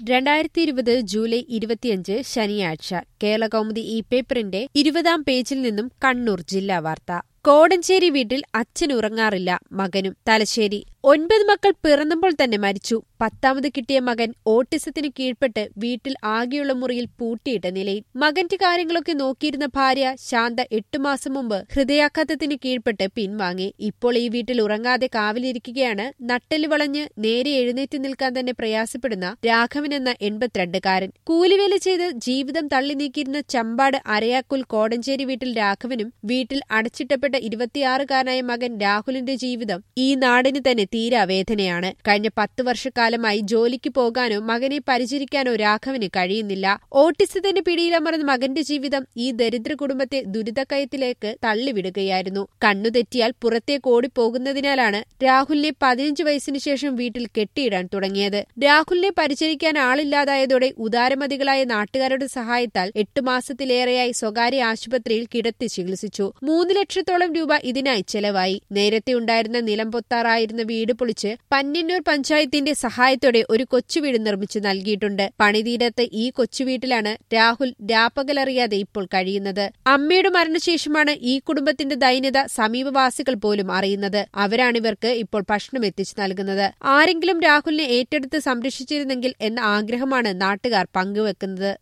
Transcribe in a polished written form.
2020 July 25 ശനിയാഴ്ച കേരളകൗമുദി ഈ പേപ്പറിന്റെ 20-ാം പേജിൽ നിന്നും കണ്ണൂർ ജില്ലാ വാർത്ത. കോടഞ്ചേരി വീട്ടിൽ അച്ഛൻ ഉറങ്ങാറില്ല, മകനും. തലശ്ശേരി 9 മക്കൾ പിറന്നപ്പോൾ തന്നെ മരിച്ചു. 10ാമത് കിട്ടിയ മകൻ ഓട്ടിസത്തിന് കീഴ്പ്പെട്ട് വീട്ടിൽ ആകെയുള്ള മുറിയിൽ പൂട്ടിയിട്ട നിലയിൽ. മകന്റെ കാര്യങ്ങളൊക്കെ നോക്കിയിരുന്ന ഭാര്യ ശാന്ത 8 മാസം മുമ്പ് ഹൃദയാഘാതത്തിന് കീഴ്പ്പെട്ട് പിൻവാങ്ങി. ഇപ്പോൾ ഈ വീട്ടിൽ ഉറങ്ങാതെ കാവലിരിക്കുകയാണ് നട്ടെല്ല് വളഞ്ഞ് നേരെ എഴുന്നേറ്റ് നിൽക്കാൻ തന്നെ പ്രയാസപ്പെടുന്ന രാഘവൻ എന്ന 82-കാരൻ. കൂലിവേല ചെയ്ത് ജീവിതം തള്ളി നീക്കിയിരുന്ന ചമ്പാട് അരയാക്കുൽ കോടഞ്ചേരി വീട്ടിൽ രാഘവനും വീട്ടിൽ അടച്ചിട്ടപ്പെട്ട 26-കാരനായ മകൻ രാഹുലിന്റെ ജീവിതം ഈ നാടിന് തന്നെ തീരാവേദനയാണ്. കഴിഞ്ഞ 10 വർഷക്കാലമായി ജോലിക്ക് പോകാനോ മകനെ പരിചരിക്കാനോ രാഘവന് കഴിയുന്നില്ല. ഓട്ടിസത്തിന്റെ പിടിയിലമർന്ന മകന്റെ ജീവിതം ഈ ദരിദ്ര കുടുംബത്തെ ദുരിതക്കയത്തിലേക്ക് തള്ളിവിടുകയായിരുന്നു. കണ്ണുതെറ്റിയാൽ പുറത്തേക്ക് ഓടിപ്പോകുന്നതിനാലാണ് രാഹുലിനെ 15 വയസ്സിനു ശേഷം വീട്ടിൽ കെട്ടിയിടാൻ തുടങ്ങിയത്. രാഹുലിനെ പരിചരിക്കാൻ ആളില്ലാതായതോടെ ഉദാരമതികളായ നാട്ടുകാരുടെ സഹായത്താൽ 8 മാസത്തിലേറെയായി സ്വകാര്യ ആശുപത്രിയിൽ കിടത്തി ചികിത്സിച്ചു. 3 ലക്ഷത്തോളം രൂപ ഇതിനായി ചെലവായി. നേരത്തെ ഉണ്ടായിരുന്ന നിലംപൊത്താറായിരുന്ന വീട് പൊളിച്ച് പന്ന്യന്നൂർ പഞ്ചായത്തിന്റെ സഹായത്തോടെ ഒരു കൊച്ചുവീട് നിർമ്മിച്ചു നൽകിയിട്ടുണ്ട്. പണിതീരത്ത് ഈ കൊച്ചുവീട്ടിലാണ് രാഹുൽ രാപ്പകലറിയാതെ ഇപ്പോൾ കഴിയുന്നത്. അമ്മയുടെ മരണശേഷമാണ് ഈ കുടുംബത്തിന്റെ ദൈന്യത സമീപവാസികൾ പോലും അറിയുന്നത്. അവരാണിവർക്ക് ഇപ്പോൾ ഭക്ഷണം എത്തിച്ചു നൽകുന്നത്. ആരെങ്കിലും രാഹുലിനെ ഏറ്റെടുത്ത് സംരക്ഷിച്ചിരുന്നെങ്കിൽ എന്ന ആഗ്രഹമാണ് നാട്ടുകാർ പങ്കുവെക്കുന്നത്.